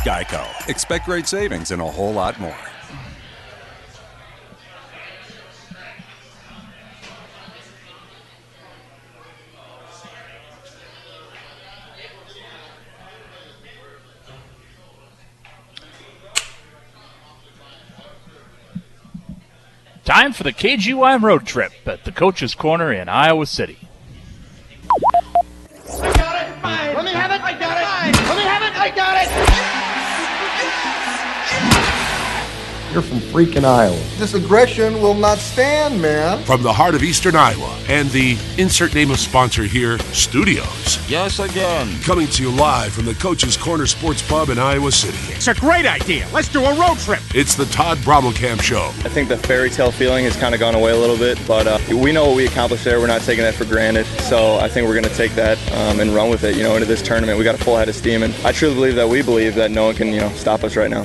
Geico. Expect great savings and a whole lot more. Time for the KGYM road trip at the Coach's Corner in Iowa City. I got it! Let me have it! I got it! Let me have it! I got it! You're from freaking Iowa. This aggression will not stand, man. From the heart of Eastern Iowa and the insert name of sponsor here, Studios. Yes, again. Coming to you live from the Coach's Corner Sports Pub in Iowa City. It's a great idea. Let's do a road trip. It's the Todd Brommelkamp Show. I think the fairy tale feeling has kind of gone away a little bit, but we know what we accomplished there. We're not taking that for granted. So I think we're going to take that and run with it, into this tournament. We got a full head of steam, and I truly believe that no one can, stop us right now.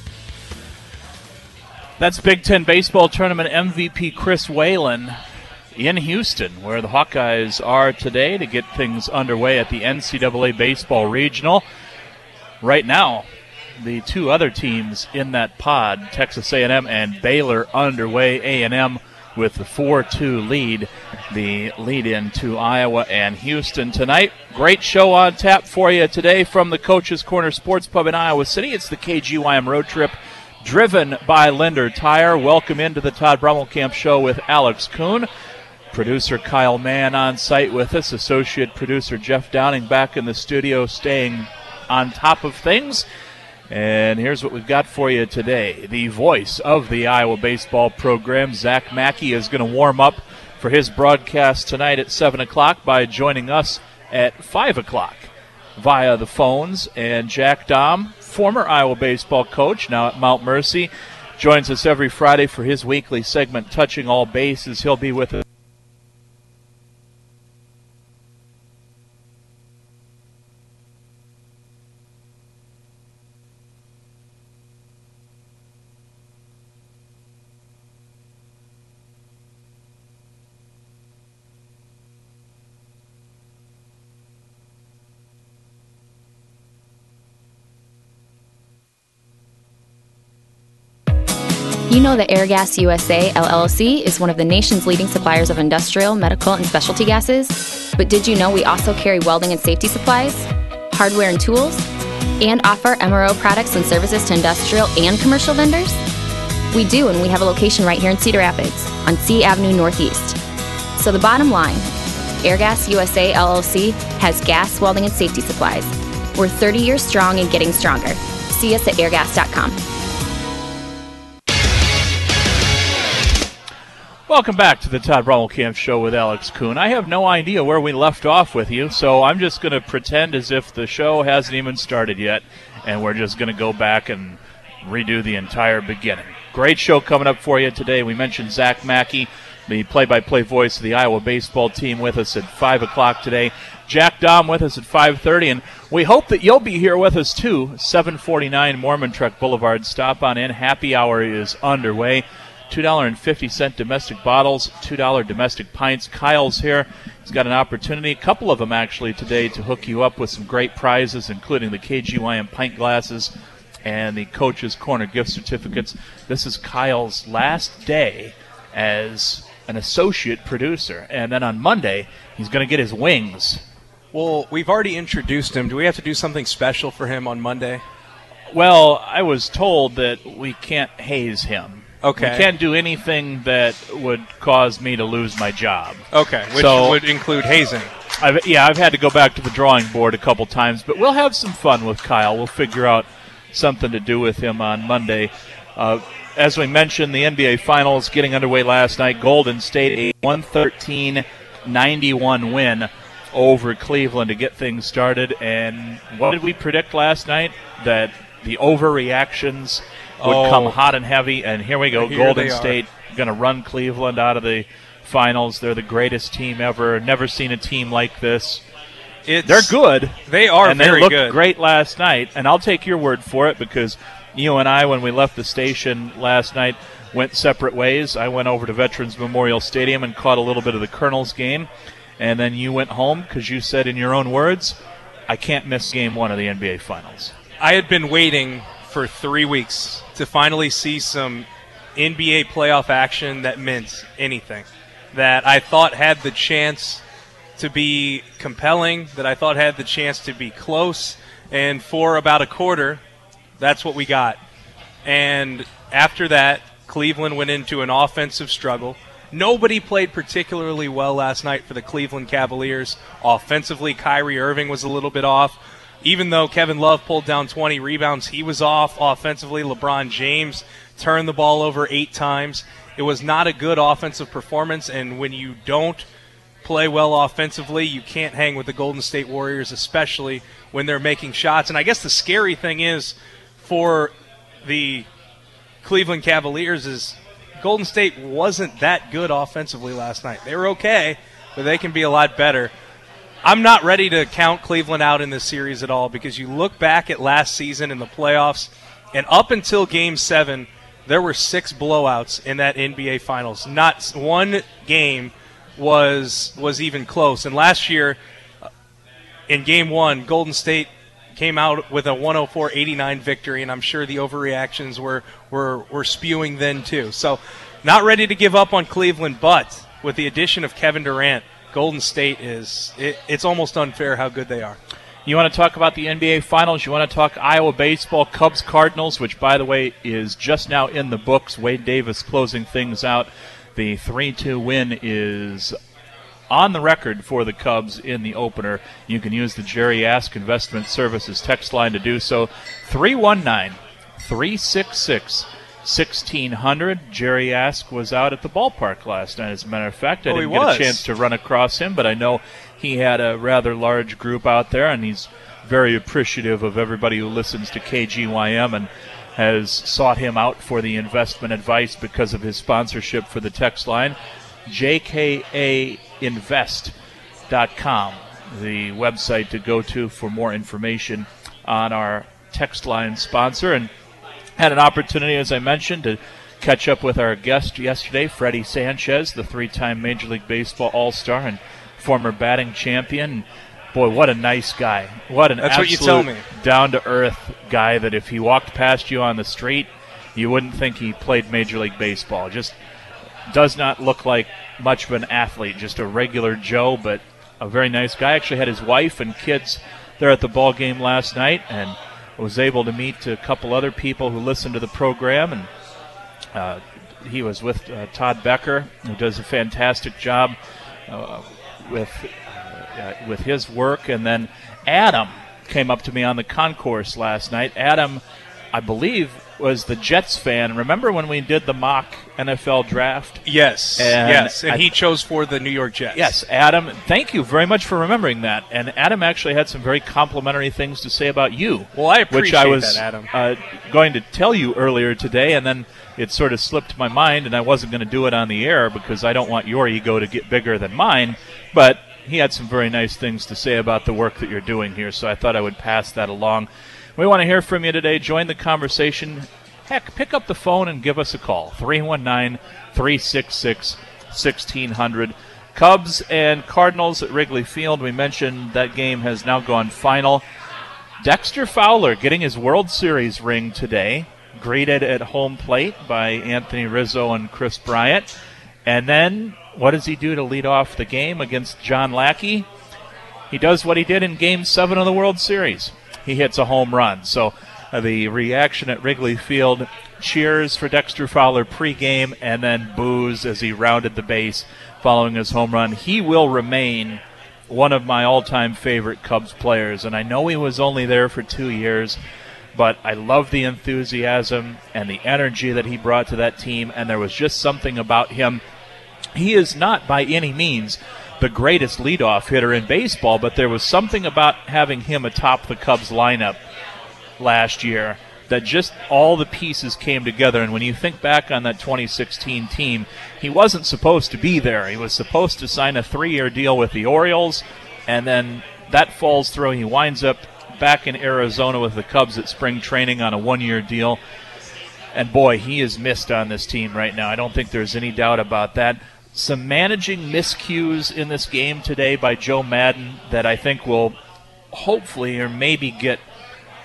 That's Big Ten Baseball Tournament MVP Chris Whalen in Houston, where the Hawkeyes are today to get things underway at the NCAA Baseball Regional. Right now, the two other teams in that pod, Texas A&M and Baylor, underway. A&M with the 4-2 lead, the lead into Iowa and Houston tonight. Great show on tap for you today from the Coach's Corner Sports Pub in Iowa City. It's the KGYM road trip, driven by Linder Tire. Welcome into the Todd Brommelkamp Show with Alex Kuhn. Producer Kyle Mann on site with us. Associate producer Jeff Downing back in the studio, staying on top of things. And here's what we've got for you today. The voice of the Iowa baseball program, Zach Mackey, is going to warm up for his broadcast tonight at 7 o'clock by joining us at 5 o'clock via the phones. And Jack Dahm, former Iowa baseball coach, now at Mount Mercy, joins us every Friday for his weekly segment, Touching All Bases. He'll be with us. You know that Airgas USA, LLC, is one of the nation's leading suppliers of industrial, medical, and specialty gases. But did you know we also carry welding and safety supplies, hardware and tools, and offer MRO products and services to industrial and commercial vendors? We do, and we have a location right here in Cedar Rapids on C Avenue Northeast. So the bottom line, Airgas USA, LLC has gas, welding, and safety supplies. We're 30 years strong and getting stronger. See us at airgas.com. Welcome back to the Todd Brommelkamp Show with Alex Kuhn. I have no idea where we left off with you, so I'm just going to pretend as if the show hasn't even started yet, and we're just going to go back and redo the entire beginning. Great show coming up for you today. We mentioned Zach Mackey, the play-by-play voice of the Iowa baseball team, with us at 5 o'clock today. Jack Dahm with us at 5:30, and we hope that you'll be here with us too. 749 Mormon Truck Boulevard. Stop on in. Happy hour is underway. $2.50 domestic bottles, $2 domestic pints. Kyle's here. He's got an opportunity, a couple of them actually today, to hook you up with some great prizes, including the KGYM pint glasses and the Coach's Corner gift certificates. This is Kyle's last day as an associate producer, and then on Monday he's going to get his wings. Well, we've already introduced him. Do we have to do something special for him on Monday? Well, I was told that we can't haze him. Okay. We can't do anything that would cause me to lose my job. Okay, which would include hazing. I've had to go back to the drawing board a couple times, but we'll have some fun with Kyle. We'll figure out something to do with him on Monday. As we mentioned, the NBA Finals getting underway last night. Golden State, a 113-91 win over Cleveland to get things started. And what did we predict last night? That the overreactions would come hot and heavy, and here we go. Golden State going to run Cleveland out of the finals. They're the greatest team ever. Never seen a team like this. They're good. They are and very good. They looked great last night, and I'll take your word for it because you and I, when we left the station last night, went separate ways. I went over to Veterans Memorial Stadium and caught a little bit of the Colonels game, and then you went home because you said in your own words, I can't miss game one of the NBA Finals. I had been waiting for 3 weeks to finally see some NBA playoff action that meant anything, that I thought had the chance to be compelling, that I thought had the chance to be close, and for about a quarter, that's what we got. And after that, Cleveland went into an offensive struggle. Nobody played particularly well last night for the Cleveland Cavaliers. Offensively, Kyrie Irving was a little bit off. Even though Kevin Love pulled down 20 rebounds, he was off. Offensively, LeBron James turned the ball over 8 times. It was not a good offensive performance, and when you don't play well offensively, you can't hang with the Golden State Warriors, especially when they're making shots. And I guess the scary thing is for the Cleveland Cavaliers is Golden State wasn't that good offensively last night. They were okay, but they can be a lot better. I'm not ready to count Cleveland out in this series at all, because you look back at last season in the playoffs, and up until Game 7, there were 6 blowouts in that NBA Finals. Not one game was even close. And last year, in Game 1, Golden State came out with a 104-89 victory, and I'm sure the overreactions were spewing then too. So not ready to give up on Cleveland, but with the addition of Kevin Durant, Golden State it's almost unfair how good they are. You want to talk about the NBA Finals? You want to talk Iowa baseball, Cubs-Cardinals, which, by the way, is just now in the books. Wade Davis closing things out. The 3-2 win is on the record for the Cubs in the opener. You can use the Jerry Ask Investment Services text line to do so. 319-366-1600. Jerry Ask was out at the ballpark last night, as a matter of fact. I didn't get a chance to run across him, but I know he had a rather large group out there, and he's very appreciative of everybody who listens to KGYM and has sought him out for the investment advice because of his sponsorship for the text line. JKAinvest.com, the website to go to for more information on our text line sponsor. And had an opportunity, as I mentioned, to catch up with our guest yesterday, Freddie Sanchez, the 3-time Major League Baseball All-Star and former batting champion. Boy, what a nice guy. What an absolute down-to-earth guy that if he walked past you on the street, you wouldn't think he played Major League Baseball. Just does not look like much of an athlete, just a regular Joe, but a very nice guy. Actually had his wife and kids there at the ball game last night, and was able to meet a couple other people who listened to the program, and he was with Todd Becker, who does a fantastic job with his work. And then Adam came up to me on the concourse last night. Adam, I believe, was the Jets fan. Remember when we did the mock NFL draft? Yes, and he chose for the New York Jets. Yes, Adam, thank you very much for remembering that. And Adam actually had some very complimentary things to say about you. Well, I appreciate which I was that, Adam. Going to tell you earlier today, and then it sort of slipped my mind, and I wasn't going to do it on the air because I don't want your ego to get bigger than mine. But he had some very nice things to say about the work that you're doing here, so I thought I would pass that along. We want to hear from you today. Join the conversation. Heck, pick up the phone and give us a call. 319-366-1600. Cubs and Cardinals at Wrigley Field. We mentioned that game has now gone final. Dexter Fowler getting his World Series ring today. Greeted at home plate by Anthony Rizzo and Chris Bryant. And then what does he do to lead off the game against John Lackey? He does what he did in Game 7 of the World Series. He hits a home run. So the reaction at Wrigley Field, cheers for Dexter Fowler pregame, and then boos as he rounded the base following his home run. He will remain one of my all-time favorite Cubs players, and I know he was only there for 2 years, but I love the enthusiasm and the energy that he brought to that team, and there was just something about him. He is not by any means the greatest leadoff hitter in baseball, but there was something about having him atop the Cubs lineup last year that just all the pieces came together. And when you think back on that 2016 team, he wasn't supposed to be there. He was supposed to sign a 3-year deal with the Orioles, and then that falls through. He winds up back in Arizona with the Cubs at spring training on a 1-year deal. And boy, he is missed on this team right now. I don't think there's any doubt about that. Some managing miscues in this game today by Joe Madden that I think will hopefully or maybe get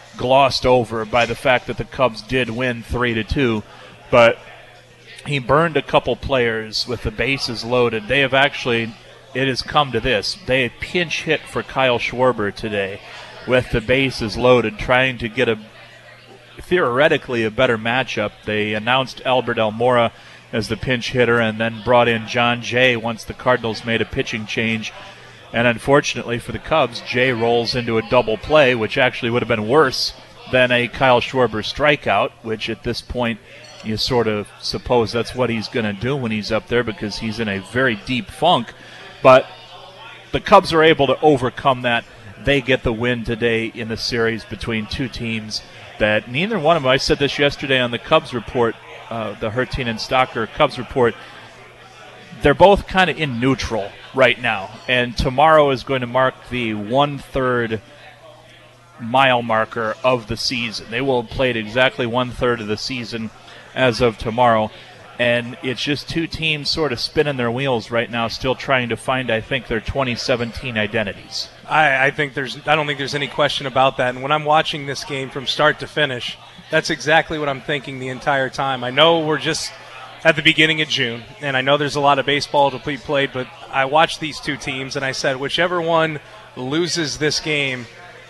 glossed over by the fact that the Cubs did win 3-2, but he burned a couple players with the bases loaded. They have actually, it has come to this. They pinch hit for Kyle Schwarber today with the bases loaded, trying to get theoretically a better matchup. They announced Albert Almora as the pinch hitter and then brought in John Jay once the Cardinals made a pitching change. And unfortunately for the Cubs, Jay rolls into a double play, which actually would have been worse than a Kyle Schwarber strikeout, which at this point you sort of suppose that's what he's going to do when he's up there because he's in a very deep funk. But the Cubs are able to overcome that. They get the win today in the series between two teams that neither one of them, I said this yesterday on the Cubs report, the Hertine and Stocker Cubs report, they're both kind of in neutral right now. And tomorrow is going to mark the 1/3 mile marker of the season. They will have played exactly 1/3 of the season as of tomorrow. And it's just two teams sort of spinning their wheels right now, still trying to find, I think, their 2017 identities. I don't think there's any question about that. And when I'm watching this game from start to finish, that's exactly what I'm thinking the entire time. I know we're just at the beginning of June, and I know there's a lot of baseball to be played, but I watched these two teams, and I said, whichever one loses this game,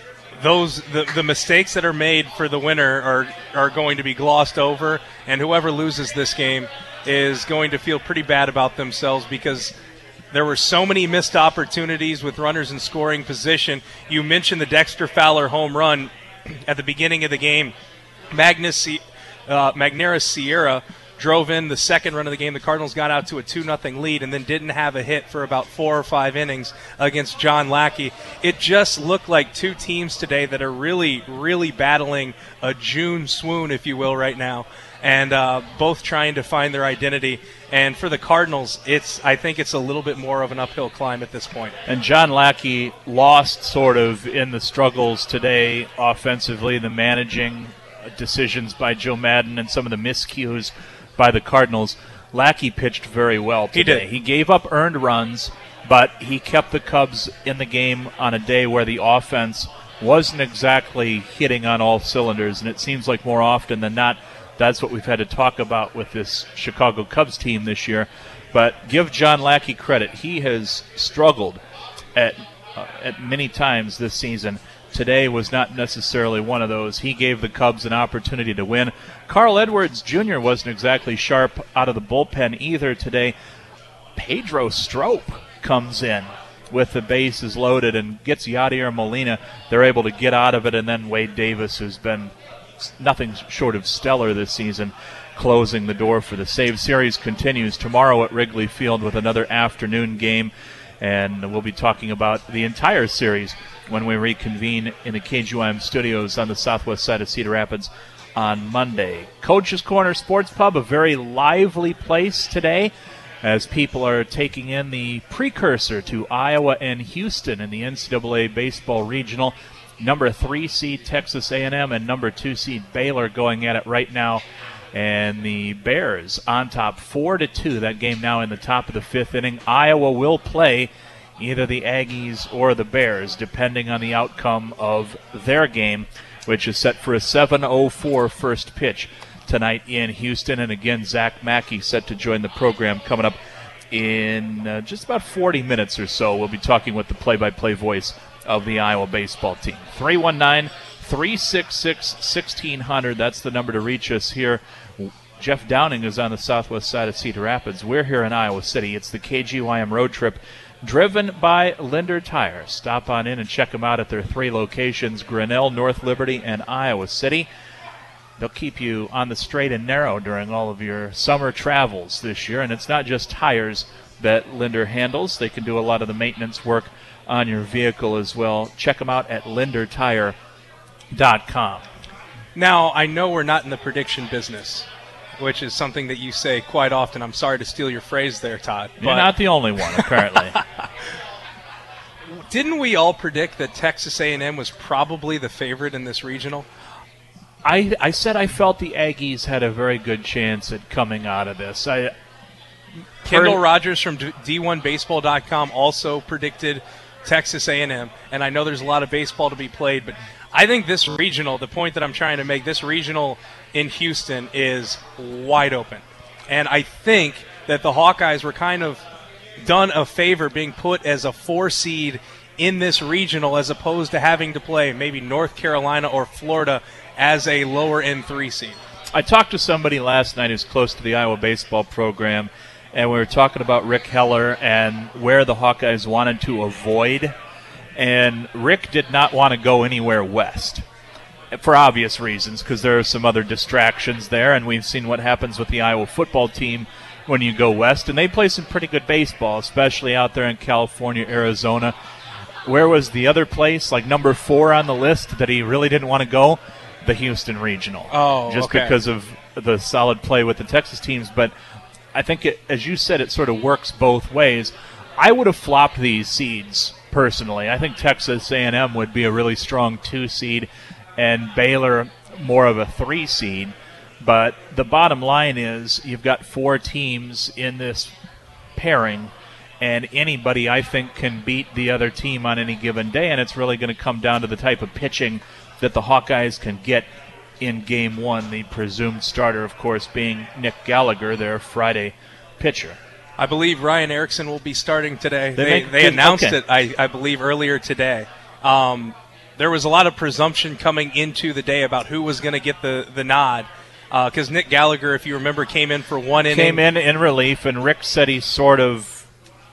the mistakes that are made for the winner are going to be glossed over, and whoever loses this game is going to feel pretty bad about themselves because there were so many missed opportunities with runners in scoring position. You mentioned the Dexter Fowler home run at the beginning of the game. Magneuris Sierra drove in the second run of the game. The Cardinals got out to a 2-0 lead and then didn't have a hit for about 4 or 5 innings against John Lackey. It just looked like two teams today that are really, really battling a June swoon, if you will, right now, and both trying to find their identity. And for the Cardinals, I think it's a little bit more of an uphill climb at this point. And John Lackey lost sort of in the struggles today offensively, the managing decisions by Joe Madden and some of the miscues by the Cardinals. Lackey pitched very well today. He gave up earned runs, but he kept the Cubs in the game on a day where the offense wasn't exactly hitting on all cylinders, and it seems like more often than not that's what we've had to talk about with this Chicago Cubs team this year. But give John Lackey credit. He has struggled at many times this season. Today was not necessarily one of those. He gave the Cubs an opportunity to win. Carl Edwards Jr. wasn't exactly sharp out of the bullpen either today. Pedro Strop comes in with the bases loaded and gets Yadier Molina. They're able to get out of it, and then Wade Davis, who's been nothing short of stellar this season, closing the door for the save. Series continues tomorrow at Wrigley Field with another afternoon game, and we'll be talking about the entire series when we reconvene in the KGYM studios on the southwest side of Cedar Rapids on Monday. Coach's Corner Sports Pub, a very lively place today as people are taking in the precursor to Iowa and Houston in the NCAA Baseball Regional. Number 3 seed Texas A&M and number 2 seed Baylor going at it right now. And the Bears on top 4-2. That game now in the top of the 5th inning. Iowa will play either the Aggies or the Bears, depending on the outcome of their game, which is set for a 7:04 first pitch tonight in Houston. And again, Zach Mackey set to join the program coming up in just about 40 minutes or so. We'll be talking with the play-by-play voice of the Iowa baseball team. 319-366-1600. That's the number to reach us here. Jeff Downing is on the southwest side of Cedar Rapids. We're here in Iowa City. It's the KGYM road trip driven by Linder Tire. Stop on in and check them out at their 3 locations, Grinnell, North Liberty, and Iowa City. They'll keep you on the straight and narrow during all of your summer travels this year. And it's not just tires that Linder handles. They can do a lot of the maintenance work on your vehicle as well. Check them out at lindertire.com. Now, I know we're not in the prediction business, which is something that you say quite often. I'm sorry to steal your phrase there, Todd. You're not the only one, apparently. Didn't we all predict that Texas A&M was probably the favorite in this regional? I said I felt the Aggies had a very good chance at coming out of this. Kendall Rogers from D1Baseball.com also predicted Texas A&M, and I know there's a lot of baseball to be played, but I think this regional, the point that I'm trying to make, this regional in Houston is wide open. And I think that the Hawkeyes were kind of done a favor being put as a 4 seed in this regional as opposed to having to play maybe North Carolina or Florida as a lower end 3 seed. I talked to somebody last night who's close to the Iowa baseball program, and we were talking about Rick Heller and where the Hawkeyes wanted to avoid. And Rick did not want to go anywhere west for obvious reasons, because there are some other distractions there, and we've seen what happens with the Iowa football team when you go west. And they play some pretty good baseball, especially out there in California, Arizona. Where was the other place, like number 4 on the list, that he really didn't want to go? The Houston Regional. Oh, just okay. Because of the solid play with the Texas teams. But I think, as you said, it sort of works both ways. I would have flopped these seeds personally. I think Texas A&M would be a really strong 2 seed and Baylor more of a 3 seed. But the bottom line is you've got 4 teams in this pairing, and anybody, I think, can beat the other team on any given day, and it's really going to come down to the type of pitching that the Hawkeyes can get in Game 1, the presumed starter, of course, being Nick Gallagher, their Friday pitcher. I believe Ryan Erickson will be starting today. They announced it, I believe, earlier today. There was a lot of presumption coming into the day about who was going to get the nod, because Nick Gallagher, if you remember, came in for 1 inning. Came in relief, and Rick said he sort of,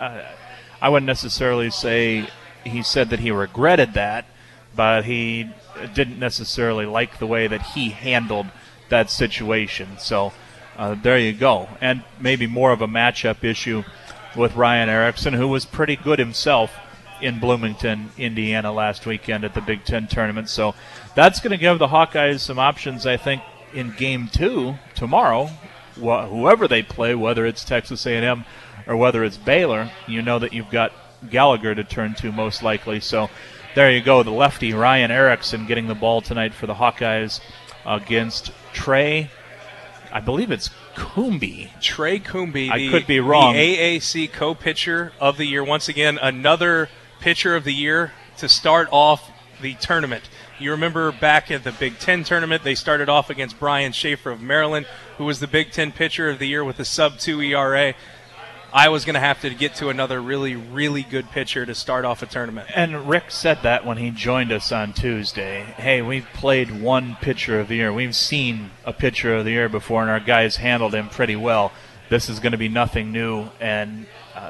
I wouldn't necessarily say he said that he regretted that, but he didn't necessarily like the way that he handled that situation. So there you go. And maybe more of a matchup issue with Ryan Erickson, who was pretty good himself in Bloomington, Indiana last weekend at the Big Ten tournament. So that's going to give the Hawkeyes some options, I think, in Game 2 tomorrow. Whoever they play, whether it's Texas A&M or whether it's Baylor, you know that you've got Gallagher to turn to most likely. So there you go, the lefty Ryan Erickson getting the ball tonight for the Hawkeyes against Trey, I believe it's Coombe. Trey Coombe. I could be wrong. The AAC co-pitcher of the year. Once again, another pitcher of the year to start off the tournament. You remember back at the Big Ten tournament, they started off against Brian Schaefer of Maryland, who was the Big Ten pitcher of the year with a sub-2 ERA. I was going to have to get to another really, really good pitcher to start off a tournament. And Rick said that when he joined us on Tuesday. Hey, we've played one pitcher of the year. We've seen a pitcher of the year before, and our guys handled him pretty well. This is going to be nothing new. And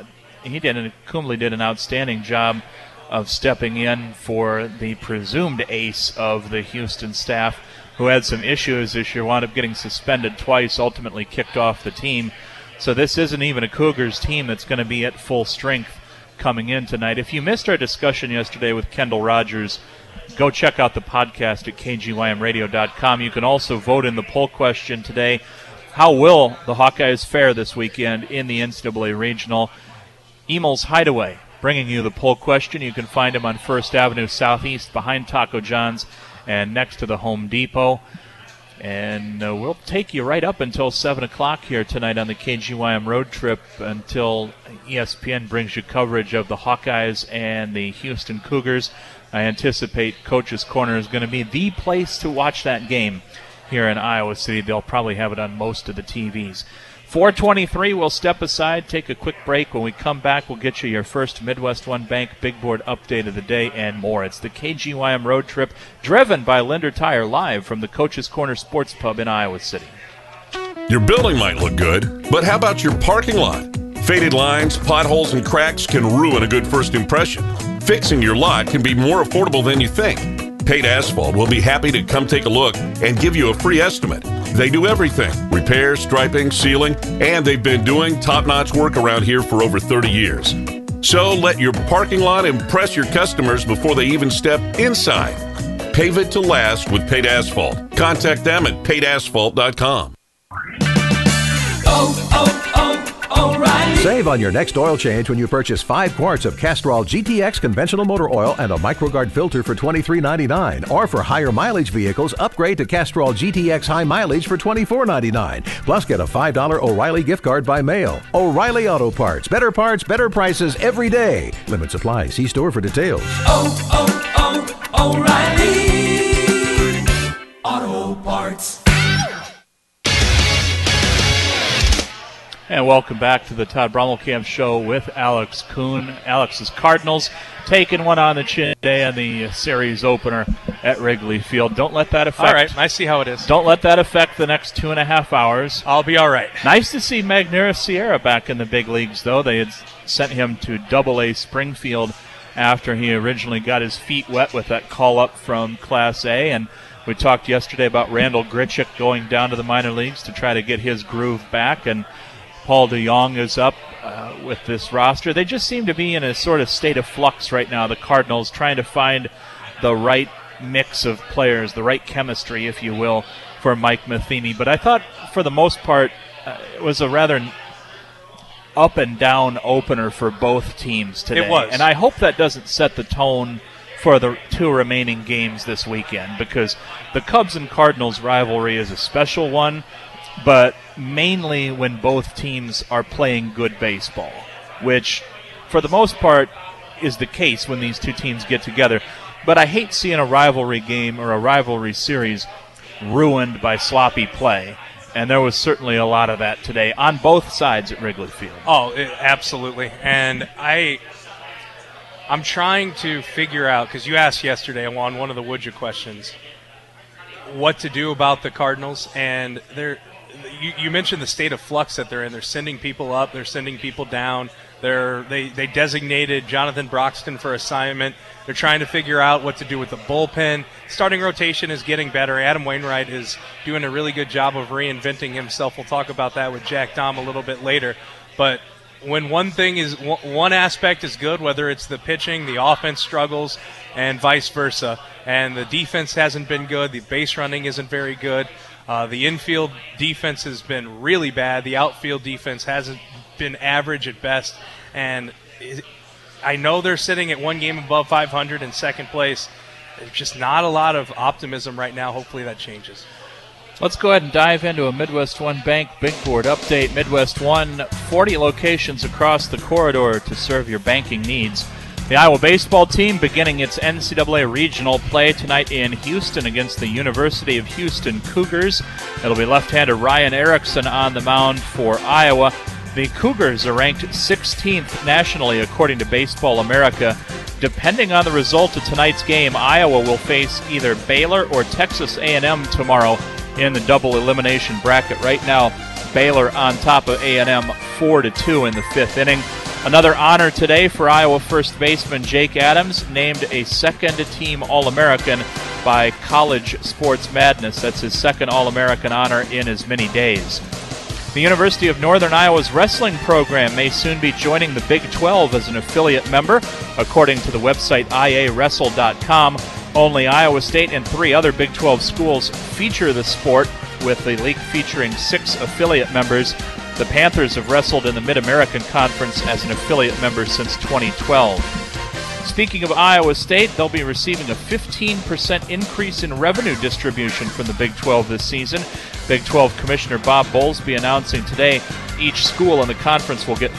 Coombe did an outstanding job of stepping in for the presumed ace of the Houston staff, who had some issues this year, wound up getting suspended twice, ultimately kicked off the team. So this isn't even a Cougars team that's going to be at full strength coming in tonight. If you missed our discussion yesterday with Kendall Rogers, go check out the podcast at kgymradio.com. You can also vote in the poll question today. How will the Hawkeyes fare this weekend in the NCAA Regional? Emel's Hideaway bringing you the poll question. You can find him on 1st Avenue Southeast behind Taco John's and next to the Home Depot. And we'll take you right up until 7 o'clock here tonight on the KGYM Road Trip until ESPN brings you coverage of the Hawkeyes and the Houston Cougars. I anticipate Coach's Corner is going to be the place to watch that game here in Iowa City. They'll probably have it on most of the TVs. 4:23, we'll step aside, take a quick break. When we come back, we'll get you your first Midwest One Bank Big Board update of the day and more. It's the KGYM Road Trip, driven by Linder Tire, live from the Coach's Corner Sports Pub in Iowa City. Your building might look good, but how about your parking lot? Faded lines, potholes, and cracks can ruin a good first impression. Fixing your lot can be more affordable than you think. Pate Asphalt will be happy to come take a look and give you a free estimate. They do everything: repair, striping, sealing, and they've been doing top-notch work around here for over 30 years. So let your parking lot impress your customers before they even step inside. Pave it to last with Pate Asphalt. Contact them at pateasphalt.com. O'Reilly. Save on your next oil change when you purchase 5 quarts of Castrol GTX conventional motor oil and a MicroGuard filter for $23.99. Or for higher mileage vehicles, upgrade to Castrol GTX High Mileage for $24.99. Plus, get a $5 O'Reilly gift card by mail. O'Reilly Auto Parts. Better parts, better prices every day. Limit supply. See store for details. O'Reilly. Auto Parts. And welcome back to the Todd Brommelkamp Show with Alex Kuhn. Alex's Cardinals taking one on the chin today in the series opener at Wrigley Field. Don't let that affect. All right, I see how it is. Don't let that affect the next 2.5 hours. I'll be all right. Nice to see Magneuris Sierra back in the big leagues, though. They had sent him to Double-A Springfield after he originally got his feet wet with that call-up from Class A. And we talked yesterday about Randall Grichuk going down to the minor leagues to try to get his groove back, and Paul DeJong is up with this roster. They just seem to be in a sort of state of flux right now, the Cardinals, trying to find the right mix of players, the right chemistry, if you will, for Mike Matheny. But I thought, for the most part, it was a rather up-and-down opener for both teams today. It was. And I hope that doesn't set the tone for the two remaining games this weekend, because the Cubs and Cardinals rivalry is a special one, but mainly when both teams are playing good baseball, which for the most part is the case when these two teams get together. But I hate seeing a rivalry game or a rivalry series ruined by sloppy play, and there was certainly a lot of that today on both sides at Wrigley Field. Oh, absolutely. And I'm trying to figure out, because you asked yesterday on one of the Would You questions, what to do about the Cardinals, and you mentioned the state of flux that they're in. They're sending people up. They're sending people down. They designated Jonathan Broxton for assignment. They're trying to figure out what to do with the bullpen. Starting rotation is getting better. Adam Wainwright is doing a really good job of reinventing himself. We'll talk about that with Jack Dahm a little bit later. But when one aspect is good, whether it's the pitching, the offense struggles, and vice versa, and the defense hasn't been good, the base running isn't very good, the infield defense has been really bad. The outfield defense hasn't been average at best. And I know they're sitting at one game above 500 in second place. There's just not a lot of optimism right now. Hopefully that changes. Let's go ahead and dive into a Midwest One Bank Big Board update. Midwest One, 40 locations across the corridor to serve your banking needs. The Iowa baseball team beginning its NCAA regional play tonight in Houston against the University of Houston Cougars. It'll be left-hander Ryan Erickson on the mound for Iowa. The Cougars are ranked 16th nationally according to Baseball America. Depending on the result of tonight's game, Iowa will face either Baylor or Texas A&M tomorrow in the double elimination bracket. Right now, Baylor on top of A&M 4-2 in the fifth inning. Another honor today for Iowa first baseman Jake Adams, named a second-team All-American by College Sports Madness. That's his second All-American honor in as many days. The University of Northern Iowa's wrestling program may soon be joining the Big 12 as an affiliate member, according to the website iawrestle.com. Only Iowa State and 3 other Big 12 schools feature the sport, with the league featuring 6 affiliate members. The Panthers have wrestled in the Mid-American Conference as an affiliate member since 2012. Speaking of Iowa State, they'll be receiving a 15% increase in revenue distribution from the Big 12 this season. Big 12 Commissioner Bob Bowlesby announcing today each school in the conference will get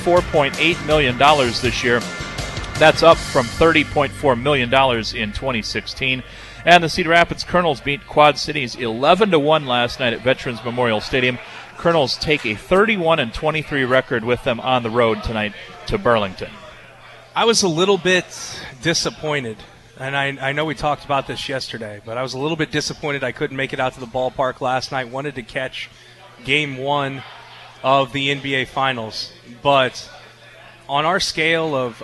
$34.8 million this year. That's up from $30.4 million in 2016. And the Cedar Rapids Colonels beat Quad Cities 11-1 last night at Veterans Memorial Stadium. Colonels take a 31-23 record with them on the road tonight to Burlington. I was a little bit disappointed, and I know we talked about this yesterday, but I was a little bit disappointed I couldn't make it out to the ballpark last night. Wanted to catch Game 1 of the NBA Finals, but on our scale of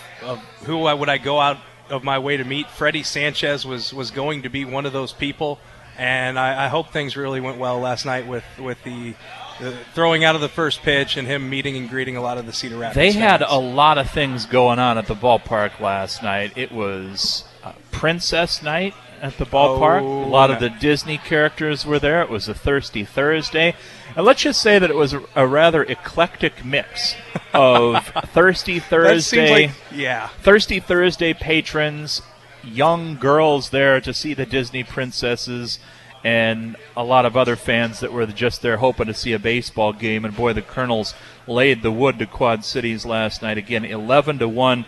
who would I go out of my way to meet, Freddie Sanchez was going to be one of those people. And I hope things really went well last night with the throwing out of the first pitch and him meeting and greeting a lot of the Cedar Rapids They fans. had a lot of things going on at the ballpark last night. It was Princess Night at the ballpark. A lot of the Disney characters were there. It was a Thirsty Thursday. And let's just say that it was a rather eclectic mix of Thirsty Thursday, Thirsty Thursday patrons, young girls there to see the Disney princesses, and a lot of other fans that were just there hoping to see a baseball game. And boy, the Colonels laid the wood to Quad Cities last night. Again, 11-1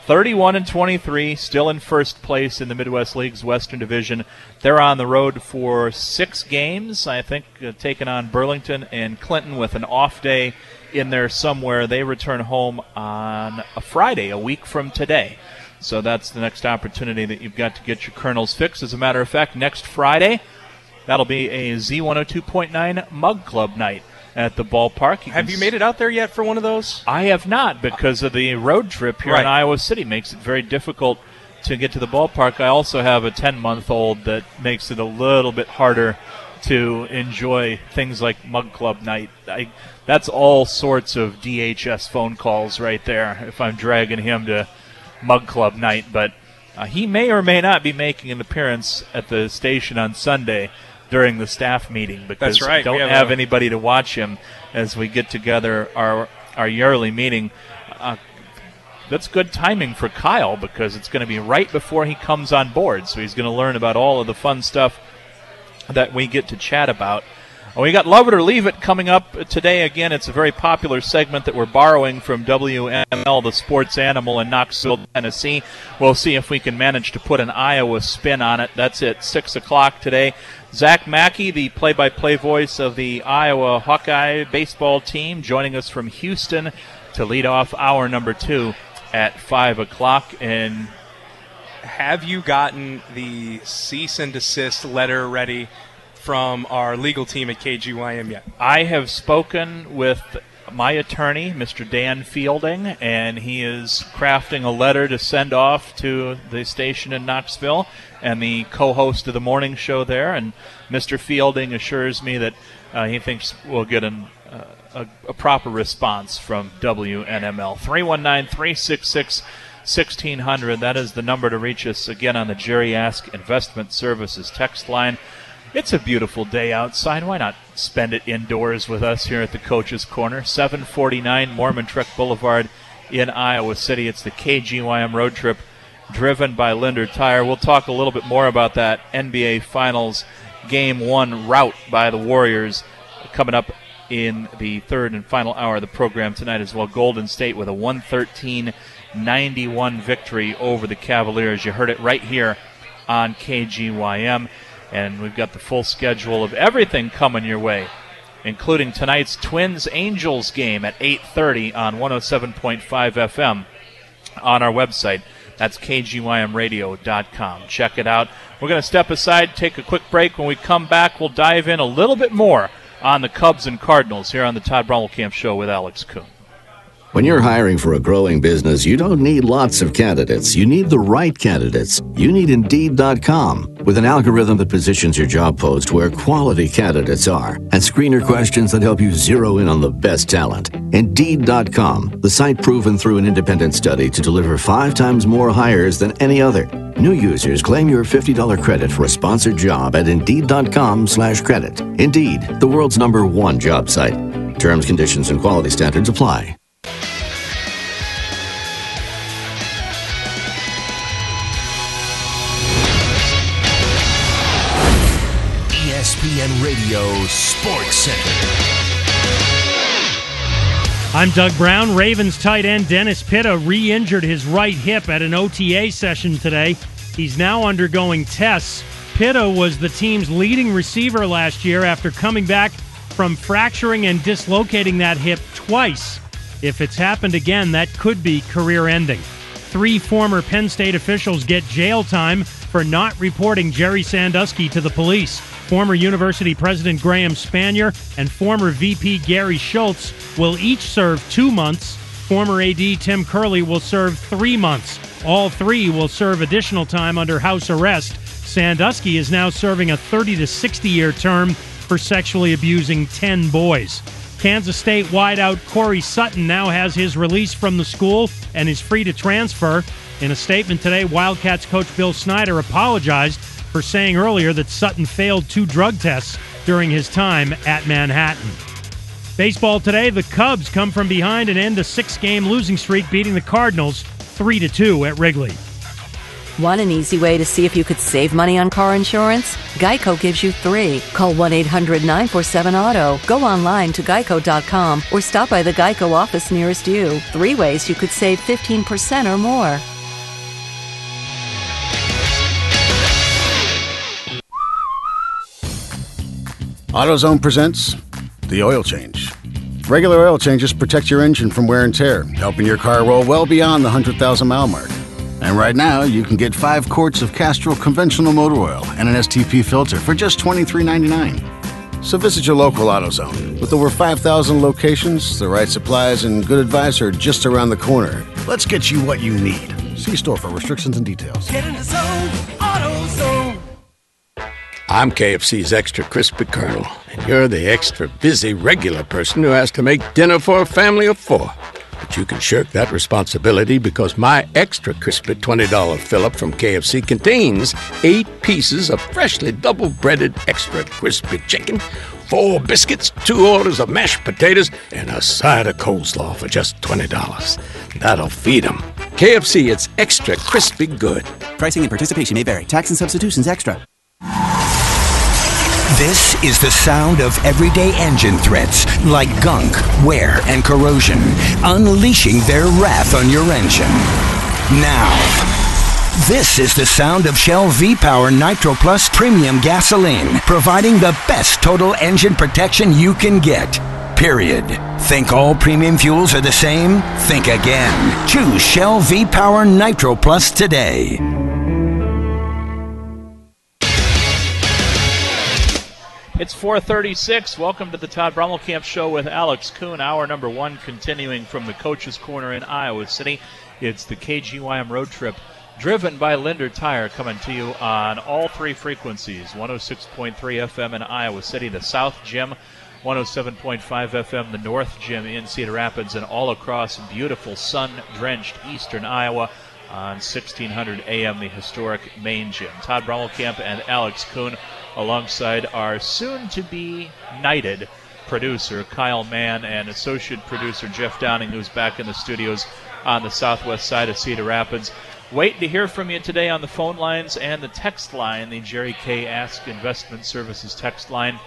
31-23, still in first place in the Midwest League's Western Division. They're on the road for 6 games, I think, taking on Burlington and Clinton with an off day in there somewhere. They return home on a Friday, a week from today. So that's the next opportunity that you've got to get your Colonels fixed. As a matter of fact, next Friday, that'll be a Z102.9 Mug Club night at the ballpark. Have you made it out there yet for one of those? I have not, because of the road trip here in Iowa City. Makes it very difficult to get to the ballpark. I also have a 10-month-old that makes it a little bit harder to enjoy things like Mug Club night. That's all sorts of DHS phone calls right there if I'm dragging him to Mug Club night. But he may or may not be making an appearance at the station on Sunday during the staff meeting, because we don't have anybody to watch him as we get together our yearly meeting. That's good timing for Kyle, because it's going to be right before he comes on board, so he's going to learn about all of the fun stuff that we get to chat about. We got Love It or Leave It coming up today. Again, it's a very popular segment that we're borrowing from WML, the sports animal in Knoxville, Tennessee. We'll see if we can manage to put an Iowa spin on it. That's at 6 o'clock today. Zach Mackey, the play-by-play voice of the Iowa Hawkeye baseball team, joining us from Houston to lead off hour number 2 at 5 o'clock. And have you gotten the cease and desist letter ready from our legal team at KGYM yet? I have spoken with my attorney, Mr. Dan Fielding, and he is crafting a letter to send off to the station in Knoxville and the co-host of the morning show there. And Mr. Fielding assures me that he thinks we'll get a proper response from WNML. 319-366-1600. That is the number to reach us again on the Jerry Ask Investment Services text line. It's a beautiful day outside. Why not spend it indoors with us here at the Coach's Corner? 749 Mormon Trek Boulevard in Iowa City. It's the KGYM road trip driven by Linder Tire. We'll talk a little bit more about that NBA Finals Game 1 rout by the Warriors coming up in the third and final hour of the program tonight as well. Golden State with a 113-91 victory over the Cavaliers. You heard it right here on KGYM. And we've got the full schedule of everything coming your way, including tonight's Twins-Angels game at 8:30 on 107.5 FM on our website. That's kgymradio.com. Check it out. We're going to step aside, take a quick break. When we come back, we'll dive in a little bit more on the Cubs and Cardinals here on the Todd Brommelkamp Show with Alex Kuhn. When you're hiring for a growing business, you don't need lots of candidates. You need the right candidates. You need Indeed.com. With an algorithm that positions your job post where quality candidates are and screener questions that help you zero in on the best talent. Indeed.com, the site proven through an independent study to deliver 5 times more hires than any other. New users claim your $50 credit for a sponsored job at Indeed.com/credit. Indeed, the world's #1 job site. Terms, conditions, and quality standards apply. ESPN Radio Sports Center. I'm Doug Brown. Ravens tight end Dennis Pitta re-injured his right hip at an OTA session today. He's now undergoing tests. Pitta was the team's leading receiver last year after coming back from fracturing and dislocating that hip twice. If it's happened again, that could be career-ending. 3 former Penn State officials get jail time for not reporting Jerry Sandusky to the police. Former University President Graham Spanier and former VP Gary Schultz will each serve 2 months. Former AD Tim Curley will serve 3 months. All 3 will serve additional time under house arrest. Sandusky is now serving a 30 to 60-year term for sexually abusing 10 boys. Kansas State wideout Corey Sutton now has his release from the school and is free to transfer. In a statement today, Wildcats coach Bill Snyder apologized for saying earlier that Sutton failed 2 drug tests during his time at Manhattan. Baseball today, the Cubs come from behind and end a 6-game losing streak, beating the Cardinals 3-2 at Wrigley. Want an easy way to see if you could save money on car insurance? Geico gives you 3. Call 1-800-947-AUTO. Go online to geico.com or stop by the Geico office nearest you. 3 ways you could save 15% or more. AutoZone presents the oil change. Regular oil changes protect your engine from wear and tear, helping your car roll well beyond the 100,000-mile mark. And right now, you can get 5 quarts of Castrol conventional motor oil and an STP filter for just $23.99. So visit your local AutoZone. With over 5,000 locations, the right supplies and good advice are just around the corner. Let's get you what you need. See store for restrictions and details. Get in the zone, AutoZone. I'm KFC's Extra Crispy Colonel, and you're the extra busy regular person who has to make dinner for a family of 4. But you can shirk that responsibility because my Extra Crispy $20 fill-up from KFC contains 8 pieces of freshly double-breaded extra crispy chicken, 4 biscuits, 2 orders of mashed potatoes, and a side of coleslaw for just $20. That'll feed them. KFC, it's extra crispy good. Pricing and participation may vary. Tax and substitutions extra. This is the sound of everyday engine threats like gunk, wear, and corrosion, unleashing their wrath on your engine. Now, this is the sound of Shell V-Power Nitro Plus Premium Gasoline, providing the best total engine protection you can get. Period. Think all premium fuels are the same? Think again. Choose Shell V-Power Nitro Plus today. It's 4:36. Welcome to the Todd Brommelkamp Show with Alex Kuhn. Hour number 1 continuing from the Coach's Corner in Iowa City. It's the KGYM Road Trip driven by Linder Tire, coming to you on all 3 frequencies. 106.3 FM in Iowa City, the South Gym, 107.5 FM, the North Gym in Cedar Rapids, and all across beautiful sun-drenched eastern Iowa on 1600 AM, the historic main gym. Todd Brommelkamp and Alex Kuhn alongside our soon-to-be knighted producer, Kyle Mann, and associate producer, Jeff Downing, who's back in the studios on the southwest side of Cedar Rapids. Waiting to hear from you today on the phone lines and the text line, the Jerry K. Ask Investment Services text line,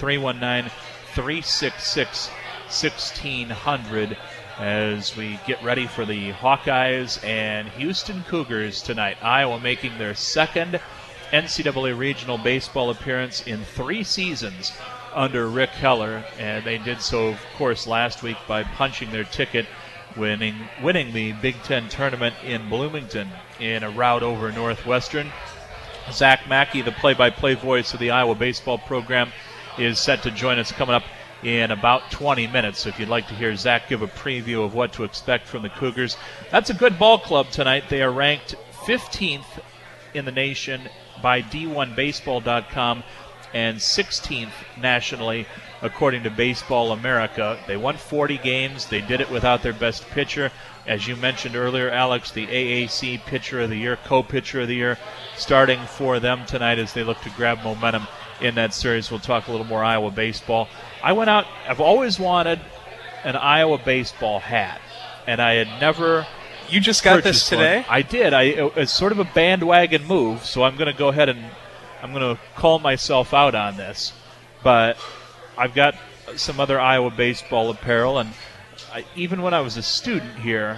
319-366-1600, as we get ready for the Hawkeyes and Houston Cougars tonight. Iowa making their second NCAA regional baseball appearance in 3 seasons under Rick Heller, and they did so, of course, last week by punching their ticket, winning the Big Ten tournament in Bloomington in a rout over Northwestern. Zach Mackey, the play-by-play voice of the Iowa baseball program, is set to join us coming up in about 20 minutes. So if you'd like to hear Zach give a preview of what to expect from the Cougars. That's a good ball club tonight. They are ranked 15th in the nation by D1Baseball.com and 16th nationally according to Baseball America. They won 40 games. They did it without their best pitcher. As you mentioned earlier, Alex, the AAC Pitcher of the Year, Co-Pitcher of the Year, starting for them tonight as they look to grab momentum in that series. We'll talk a little more Iowa baseball. I went out, I've always wanted an Iowa baseball hat, and I had never... You just got this today? One. I did. It's sort of a bandwagon move, so I'm going to go ahead and I'm going to call myself out on this. But I've got some other Iowa baseball apparel, and even when I was a student here,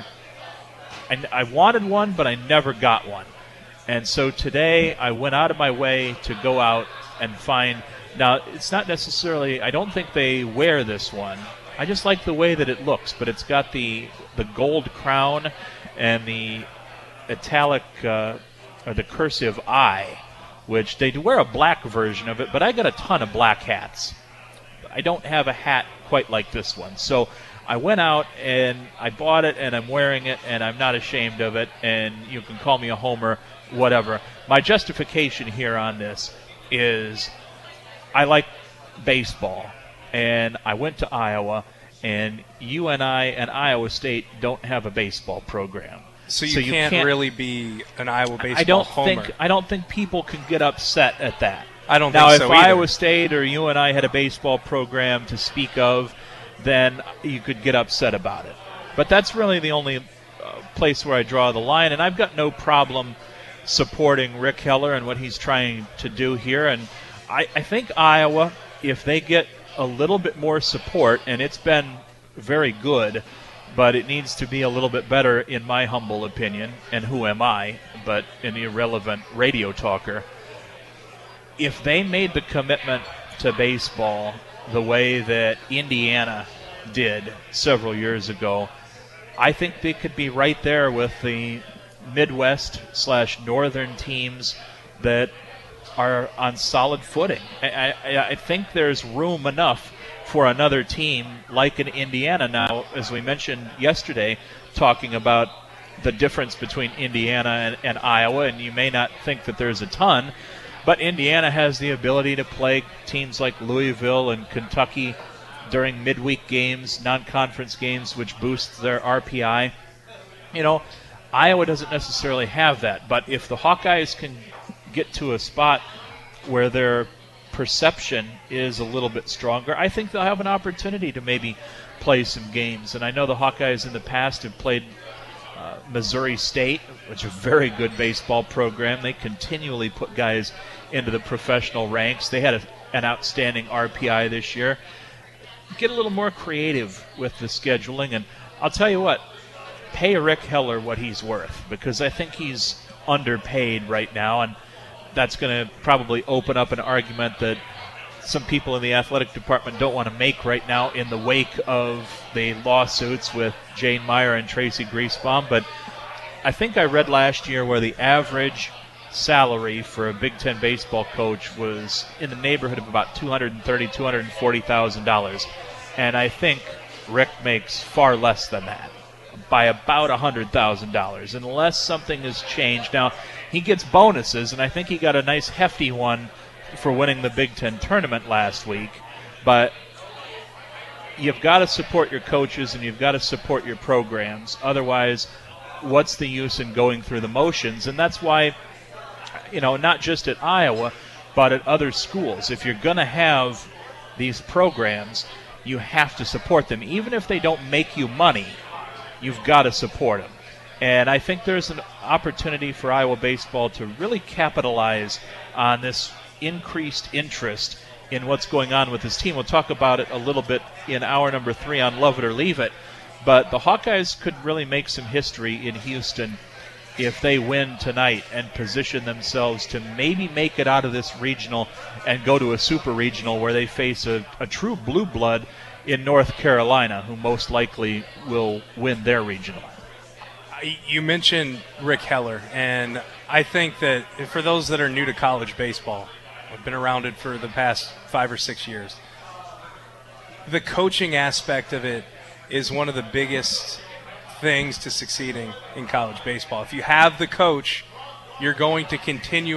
I wanted one, but I never got one. And so today I went out of my way to go out and find. Now, it's not necessarily, I don't think they wear this one. I just like the way that it looks, but it's got the gold crown and the italic or the cursive I, which they do wear a black version of it, but I got a ton of black hats. I don't have a hat quite like this one. So I went out and I bought it, and I'm wearing it, and I'm not ashamed of it, and you can call me a homer, whatever. My justification here on this is I like baseball, and I went to Iowa, and UNI and Iowa State don't have a baseball program. So you can't really be an Iowa baseball homer. I don't think people can get upset at that. I don't think so Now, if either. Iowa State or UNI had a baseball program to speak of, then you could get upset about it. But that's really the only place where I draw the line, and I've got no problem supporting Rick Heller and what he's trying to do here. And I think Iowa, if they get a little bit more support, and it's been very good, but it needs to be a little bit better in my humble opinion, and who am I but an irrelevant radio talker. If they made the commitment to baseball the way that Indiana did several years ago, I think they could be right there with the Midwest/Northern teams that are on solid footing. I think there's room enough for another team like an Indiana. Now, as we mentioned yesterday, talking about the difference between Indiana and Iowa, and you may not think that there's a ton, but Indiana has the ability to play teams like Louisville and Kentucky during midweek games, non-conference games, which boosts their RPI. You know, Iowa doesn't necessarily have that, but if the Hawkeyes can get to a spot where their perception is a little bit stronger, I think they'll have an opportunity to maybe play some games. And I know the Hawkeyes in the past have played Missouri State, which is a very good baseball program. They continually put guys into the professional ranks. They had an outstanding RPI this year. Get a little more creative with the scheduling, and I'll tell you what, pay Rick Heller what he's worth, because I think he's underpaid right now, and that's going to probably open up an argument that some people in the athletic department don't want to make right now in the wake of the lawsuits with Jane Meyer and Tracy Griesbaum. But I think I read last year where the average salary for a Big Ten baseball coach was in the neighborhood of about $230,000, $240,000. And I think Rick makes far less than that, by about $100,000, unless something has changed. Now, he gets bonuses, and I think he got a nice hefty one for winning the Big Ten tournament last week. But you've got to support your coaches and you've got to support your programs. Otherwise, what's the use in going through the motions? And that's why, you know, not just at Iowa, but at other schools, if you're going to have these programs, you have to support them. Even if they don't make you money, you've got to support them. And I think there's an opportunity for Iowa baseball to really capitalize on this increased interest in what's going on with this team. We'll talk about it a little bit in hour number 3 on Love It or Leave It. But the Hawkeyes could really make some history in Houston if they win tonight and position themselves to maybe make it out of this regional and go to a super regional where they face a true blue blood in North Carolina, who most likely will win their regional. You mentioned Rick Heller, and I think that for those that are new to college baseball, I've been around it for the past 5 or 6 years, the coaching aspect of it is one of the biggest things to succeeding in college baseball. If you have the coach, you're going to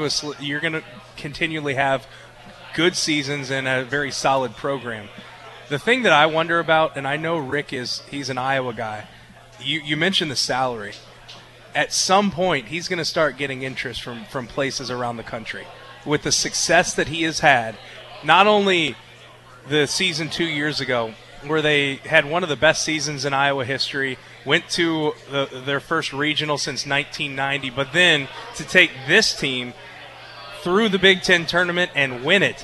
continually have good seasons and a very solid program. The thing that I wonder about, and I know Rick he's an Iowa guy, you mentioned the salary. At some point, he's going to start getting interest from places around the country. With the success that he has had, not only the season 2 years ago, where they had one of the best seasons in Iowa history, went to their first regional since 1990, but then to take this team through the Big Ten tournament and win it.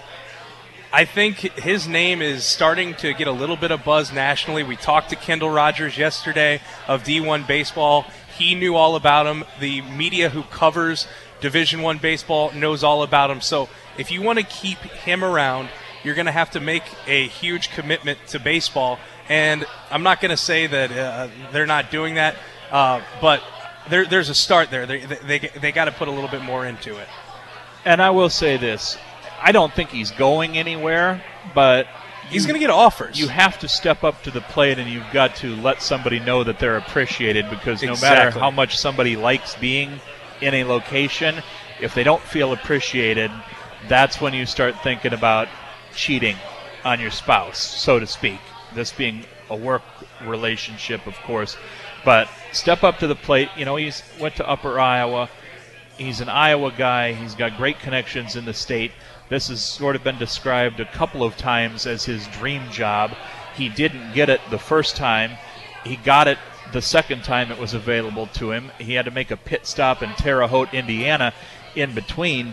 I think his name is starting to get a little bit of buzz nationally. We talked to Kendall Rogers yesterday of D1 Baseball. He knew all about him. The media who covers Division I baseball knows all about him. So if you want to keep him around, you're going to have to make a huge commitment to baseball. And I'm not going to say that they're not doing that, but there's a start there. They got to put a little bit more into it. And I will say this. I don't think he's going anywhere, but he's going to get offers. You have to step up to the plate, and you've got to let somebody know that they're appreciated, because no matter how much somebody likes being in a location, if they don't feel appreciated, that's when you start thinking about cheating on your spouse, so to speak. This being a work relationship, of course. But step up to the plate. You know, he's went to Upper Iowa. He's an Iowa guy. He's got great connections in the state. This has sort of been described a couple of times as his dream job. He didn't get it the first time. He got it the second time it was available to him. He had to make a pit stop in Terre Haute, Indiana, in between.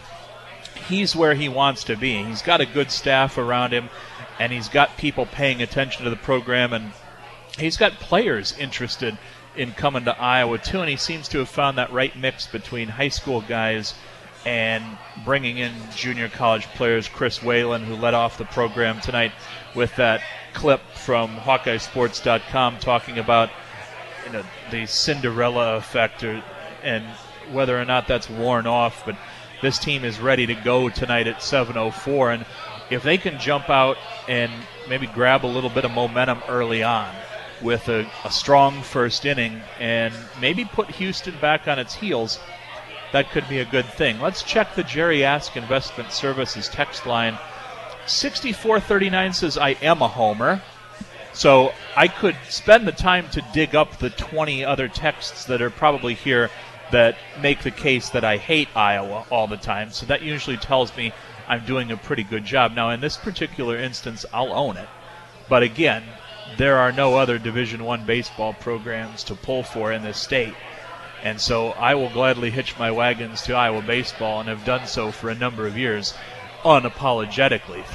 He's where he wants to be. He's got a good staff around him, and he's got people paying attention to the program, and he's got players interested in coming to Iowa, too, and he seems to have found that right mix between high school guys and bringing in junior college players. Chris Whalen, who led off the program tonight with that clip from HawkeyeSports.com talking about the Cinderella effect and whether or not that's worn off. But this team is ready to go tonight at 7:04, and if they can jump out and maybe grab a little bit of momentum early on with a strong first inning and maybe put Houston back on its heels, that could be a good thing. Let's check the Jerry Ask Investment Services text line. 6439 says, I am a homer. So I could spend the time to dig up the 20 other texts that are probably here that make the case that I hate Iowa all the time. So that usually tells me I'm doing a pretty good job. Now, in this particular instance, I'll own it. But again, there are no other Division I baseball programs to pull for in this state. And so I will gladly hitch my wagons to Iowa baseball and have done so for a number of years unapologetically.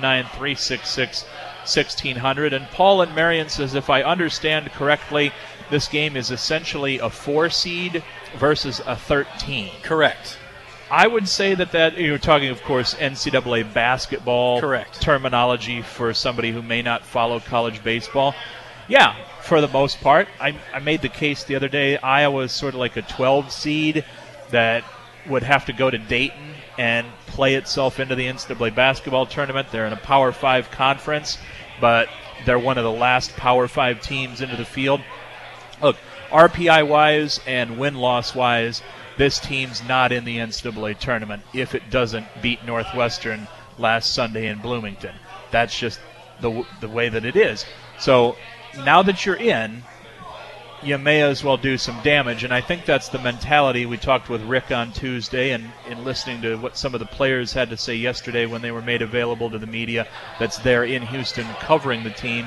319-366-1600. And Paul in Marion says, if I understand correctly, this game is essentially a 4 seed versus a 13. Correct. I would say that you're talking, of course, NCAA basketball Correct. terminology for somebody who may not follow college baseball. Yeah, for the most part. I made the case the other day, Iowa is sort of like a 12 seed that would have to go to Dayton and play itself into the NCAA basketball tournament. They're in a Power 5 conference, but they're one of the last Power 5 teams into the field. Look, RPI-wise and win-loss-wise, this team's not in the NCAA tournament if it doesn't beat Northwestern last Sunday in Bloomington. That's just the way that it is. So now that you're in, you may as well do some damage, and I think that's the mentality. We talked with Rick on Tuesday, and in listening to what some of the players had to say yesterday when they were made available to the media that's there in Houston covering the team,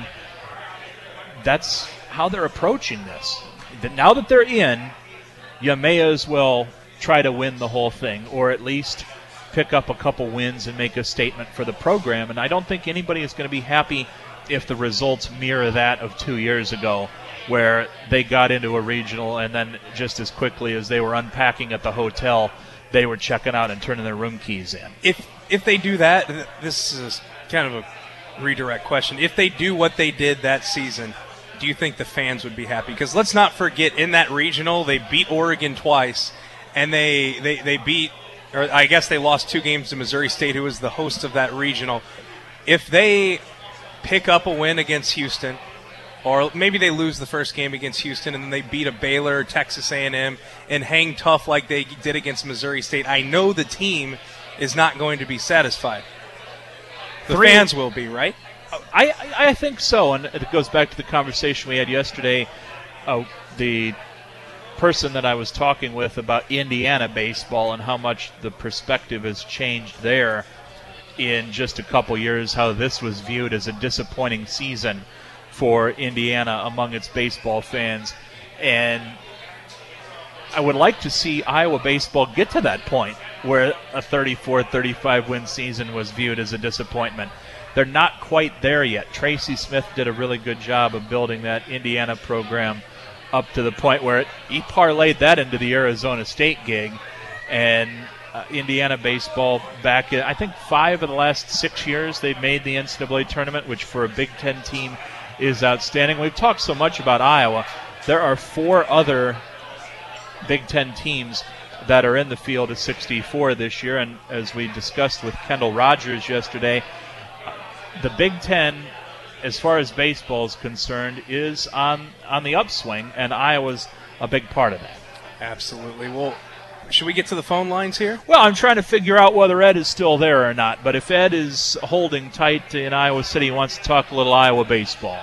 that's how they're approaching this. Now that they're in, you may as well try to win the whole thing, or at least pick up a couple wins and make a statement for the program. And I don't think anybody is going to be happy if the results mirror that of 2 years ago, where they got into a regional and then just as quickly as they were unpacking at the hotel, they were checking out and turning their room keys in. If they do that, this is kind of a redirect question. If they do what they did that season, do you think the fans would be happy? Because let's not forget, in that regional, they beat Oregon twice, and they beat, or I guess they lost 2 games to Missouri State, who was the host of that regional. If they pick up a win against Houston, or maybe they lose the first game against Houston and then they beat a Baylor, Texas A&M, and hang tough like they did against Missouri State, I know the team is not going to be satisfied. The fans will be, right? I think so, and it goes back to the conversation we had yesterday. The person that I was talking with about Indiana baseball and how much the perspective has changed there in just a couple years, how this was viewed as a disappointing season for Indiana among its baseball fans. And I would like to see Iowa baseball get to that point where a 34-35 win season was viewed as a disappointment. They're not quite there yet. Tracy Smith did a really good job of building that Indiana program up to the point where he parlayed that into the Arizona State gig. And Indiana baseball back in, I think, 5 of the last 6 years they've made the NCAA tournament, which for a Big Ten team is outstanding. We've talked so much about Iowa. There are 4 other Big Ten teams that are in the field of 64 this year, and as we discussed with Kendall Rogers yesterday, the Big Ten, as far as baseball is concerned, is on the upswing, and Iowa's a big part of that. Absolutely. Well, should we get to the phone lines here? Well, I'm trying to figure out whether Ed is still there or not, but if Ed is holding tight in Iowa City, he wants to talk a little Iowa baseball.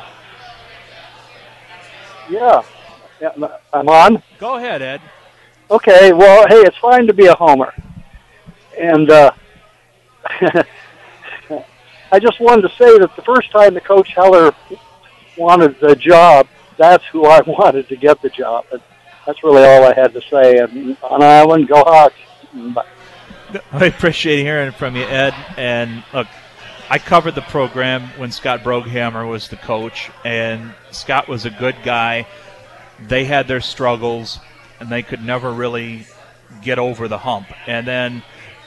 Yeah, I'm on. Go ahead, Ed. Okay, well, hey, it's fine to be a homer. And I just wanted to say that the first time that Coach Heller wanted the job, that's who I wanted to get the job. And that's really all I had to say. And on Island, go Hawks. Bye. I appreciate hearing from you, Ed. And look, I covered the program when Scott Broghammer was the coach, and Scott was a good guy. They had their struggles, and they could never really get over the hump. And then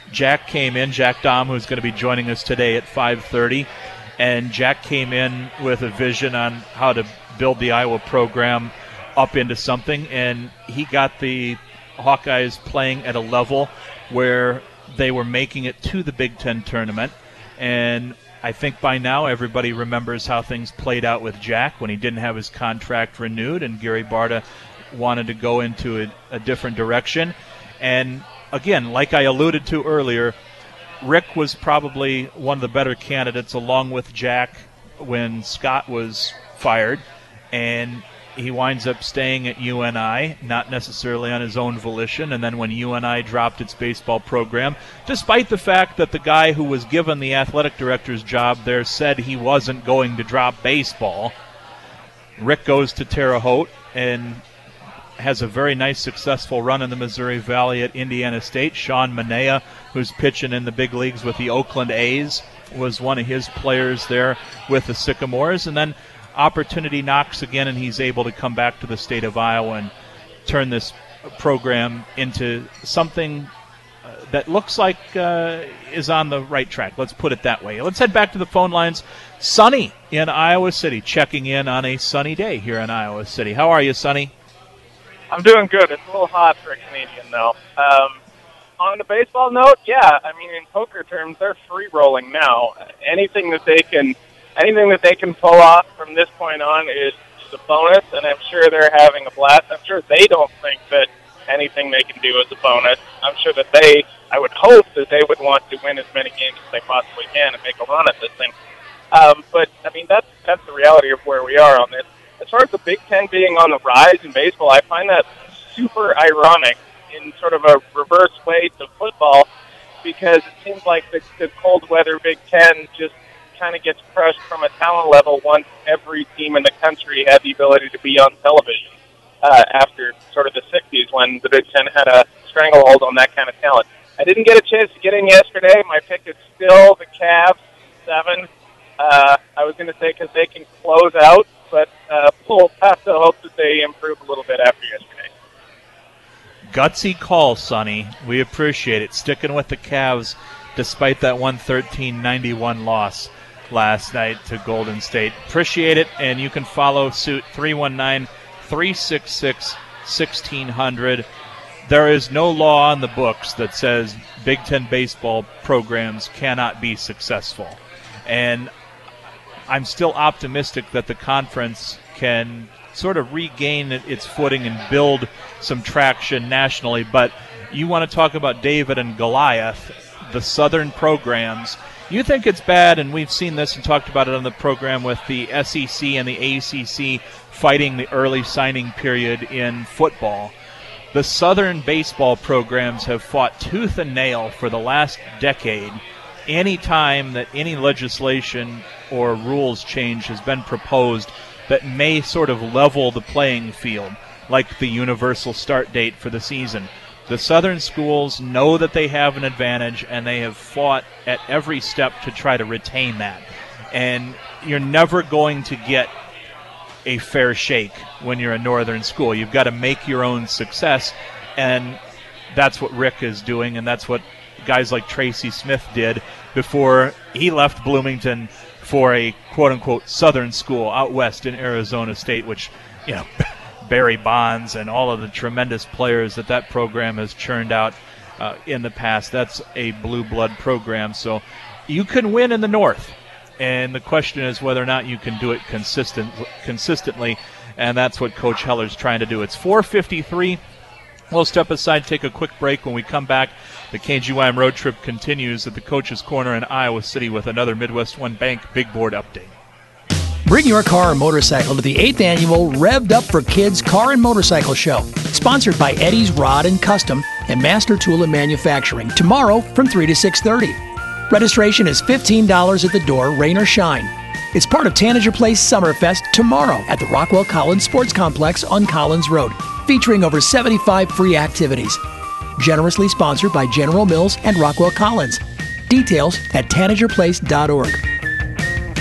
Jack came in, Jack Dahm, who's going to be joining us today at 5:30, and Jack came in with a vision on how to build the Iowa program up into something, and he got the Hawkeyes playing at a level where they were making it to the Big Ten tournament. And I think by now everybody remembers how things played out with Jack when he didn't have his contract renewed and Gary Barta wanted to go into a different direction. And again, like I alluded to earlier, Rick was probably one of the better candidates along with Jack when Scott was fired, and he winds up staying at UNI, not necessarily on his own volition, and then when UNI dropped its baseball program, despite the fact that the guy who was given the athletic director's job there said he wasn't going to drop baseball, Rick goes to Terre Haute and has a very nice, successful run in the Missouri Valley at Indiana State. Sean Manea, who's pitching in the big leagues with the Oakland A's, was one of his players there with the Sycamores, and then opportunity knocks again, and he's able to come back to the state of Iowa and turn this program into something that looks like is on the right track. Let's put it that way. Let's head back to the phone lines. Sonny in Iowa City, checking in on a sunny day here in Iowa City. How are you, Sonny? I'm doing good. It's a little hot for a Canadian, though. On the baseball note, yeah, I mean, in poker terms, they're free-rolling now. Anything that they can pull off from this point on is a bonus, and I'm sure they're having a blast. I'm sure they don't think that anything they can do is a bonus. I'm sure that I would hope that they would want to win as many games as they possibly can and make a run at this thing. But, I mean, that's the reality of where we are on this. As far as the Big Ten being on the rise in baseball, I find that super ironic in sort of a reverse way to football, because it seems like the cold weather Big Ten just kind of gets crushed from a talent level once every team in the country had the ability to be on television after sort of the 60s when the Big Ten had a stranglehold on that kind of talent. I didn't get a chance to get in yesterday. My pick is still the Cavs, 7. I was going to say because they can close out, but we'll have to hope that they improve a little bit after yesterday. Gutsy call, Sonny. We appreciate it. Sticking with the Cavs despite that 113-91 loss last night to Golden State. Appreciate it, and you can follow suit 319-366-1600. There is no law on the books that says Big Ten baseball programs cannot be successful. And I'm still optimistic that the conference can sort of regain its footing and build some traction nationally. But you want to talk about David and Goliath, the Southern programs. You think it's bad, and we've seen this and talked about it on the program with the SEC and the ACC fighting the early signing period in football. The Southern baseball programs have fought tooth and nail for the last decade. Any time that any legislation or rules change has been proposed that may sort of level the playing field, like the universal start date for the season, the Southern schools know that they have an advantage, and they have fought at every step to try to retain that. And you're never going to get a fair shake when you're a Northern school. You've got to make your own success, and that's what Rick is doing, and that's what guys like Tracy Smith did before he left Bloomington for a quote-unquote Southern school out west in Arizona State, which, you know, Barry Bonds and all of the tremendous players that program has churned out in the past. That's a blue blood program. So you can win in the North, and the question is whether or not you can do it consistently, and that's what Coach Heller's trying to do. It's 4:53. We'll step aside, take a quick break. When we come back, the KGYM road trip continues at the Coach's Corner in Iowa City with another Midwest One Bank Big Board update. Bring your car or motorcycle to the 8th Annual Revved Up for Kids Car and Motorcycle Show, sponsored by Eddie's Rod and Custom and Master Tool and Manufacturing, tomorrow from 3 to 6:30. Registration is $15 at the door, rain or shine. It's part of Tanager Place Summerfest tomorrow at the Rockwell Collins Sports Complex on Collins Road, featuring over 75 free activities. Generously sponsored by General Mills and Rockwell Collins. Details at tanagerplace.org.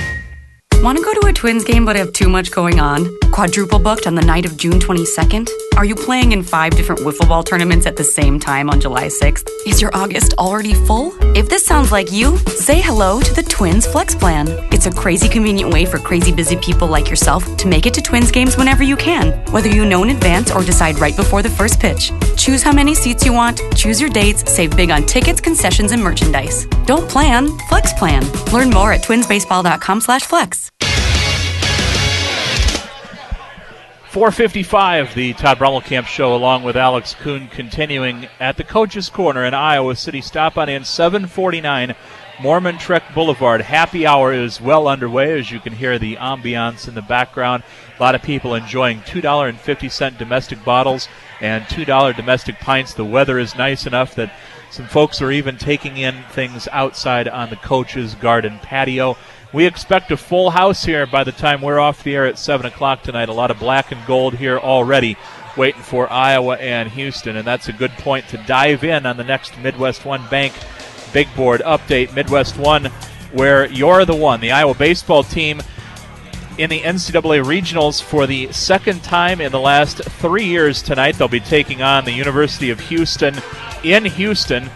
Want to go to a Twins game but have too much going on? Quadruple booked on the night of June 22nd? Are you playing in 5 different wiffle ball tournaments at the same time on July 6th? Is your August already full? If this sounds like you, say hello to the Twins Flex Plan. It's a crazy convenient way for crazy busy people like yourself to make it to Twins games whenever you can, whether you know in advance or decide right before the first pitch. Choose how many seats you want, choose your dates, save big on tickets, concessions, and merchandise. Don't plan, Flex Plan. Learn more at twinsbaseball.com/flex. 4:55, the Todd Brummelkamp Show, along with Alex Kuhn, continuing at the Coach's Corner in Iowa City. Stop on in 749 Mormon Trek Boulevard. Happy hour is well underway, as you can hear the ambiance in the background. A lot of people enjoying $2.50 domestic bottles and $2 domestic pints. The weather is nice enough that some folks are even taking in things outside on the Coach's Garden patio. We expect a full house here by the time we're off the air at 7 o'clock tonight. A lot of black and gold here already waiting for Iowa and Houston, and that's a good point to dive in on the next Midwest One Bank Big Board update. Midwest One, where you're the one. The Iowa baseball team in the NCAA Regionals for the second time in the last 3 years tonight. They'll be taking on the University of Houston in Houston.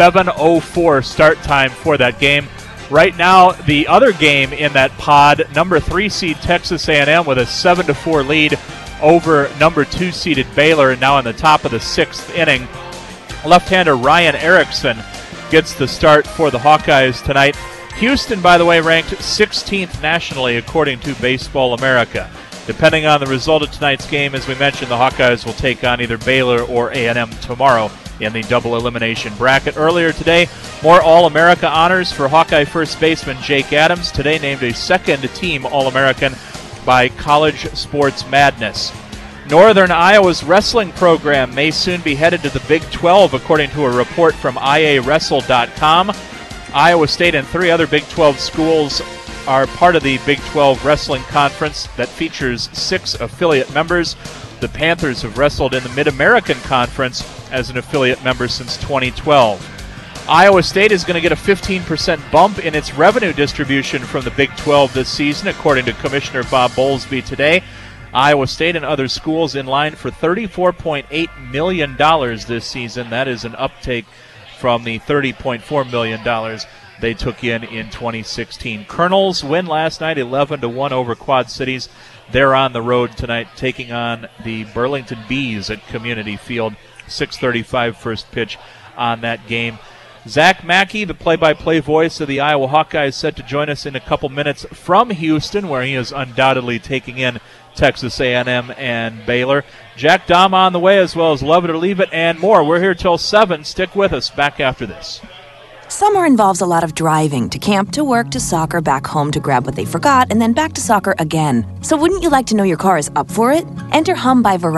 7:04 start time for that game. Right now, the other game in that pod, number 3 seed Texas A&M with a 7-4 lead over number 2 seeded Baylor, and now in the top of the 6th inning. Left-hander Ryan Erickson gets the start for the Hawkeyes tonight. Houston, by the way, ranked 16th nationally according to Baseball America. Depending on the result of tonight's game, as we mentioned, the Hawkeyes will take on either Baylor or A&M tomorrow in the double elimination bracket. Earlier today, more All-America honors for Hawkeye first baseman Jake Adams. Today named a second-team All-American by College Sports Madness. Northern Iowa's wrestling program may soon be headed to the Big 12, according to a report from IAWrestle.com. Iowa State and 3 other Big 12 schools are part of the Big 12 Wrestling Conference that features 6 affiliate members. The Panthers have wrestled in the Mid-American Conference as an affiliate member since 2012. Iowa State is going to get a 15% bump in its revenue distribution from the Big 12 this season, according to Commissioner Bob Bowlesby today. Iowa State and other schools in line for $34.8 million this season. That is an uptake from the $30.4 million they took in 2016. Colonels win last night 11-1 over Quad Cities. They're on the road tonight taking on the Burlington Bees at Community Field. 6:35 first pitch on that game. Zach Mackey, the play-by-play voice of the Iowa Hawkeyes, set to join us in a couple minutes from Houston, where he is undoubtedly taking in Texas A&M and Baylor. Jack Dom on the way, as well as Love It or Leave It and more. We're here till 7. Stick with us. Back after this. Summer involves a lot of driving, to camp, to work, to soccer, back home to grab what they forgot, and then back to soccer again. So wouldn't you like to know your car is up for it? Enter Hum by Verizon.